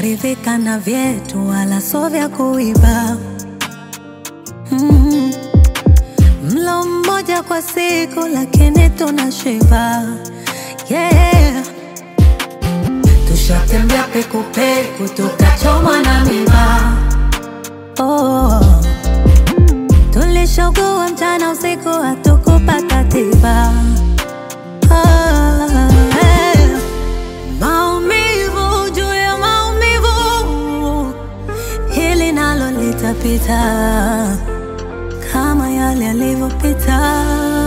tusharidhika na vyetu, wala sio vya kuiba. Mlo mmoja kwa siku lakini tunashiba. Yeah. Tushatembea peku peku tukachomwa na miba. Oh. Tulishogua mchana usiku hatukupata tiba. Maumivu juu ya maumivu, hili nalo litapita kama yale yalivyopita.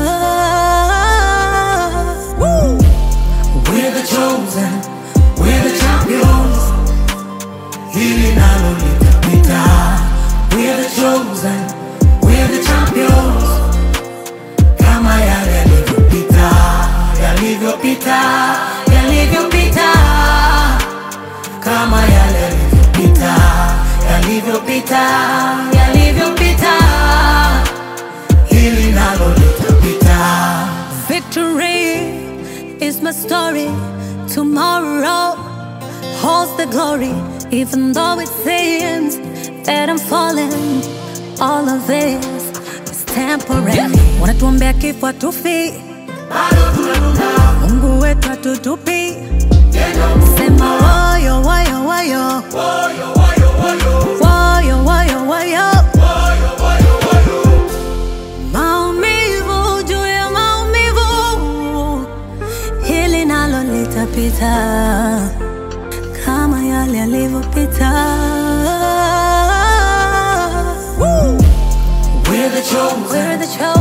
We're the chosen, we're the champions. Hili nalo litapita. We're the chosen, we're the champions. Kama yale yalivyopita, yalivyopita, yalivyopita. Kama yale yalivyopita, yalivyopita, yalivyopita. Hili nalo litapita. Victory is my story. Tomorrow holds the glory. Even though it seems that I'm falling, all of this is temporary. Wanatuombea kifo hatufi, Mungu wetu hatutupi. Sema woyo woyo woyo, woyo woyo woyo. Maumivu juu ya maumivu, hili nalo litapita kama yale yalivyopita. We're the chosen, We're the chosen.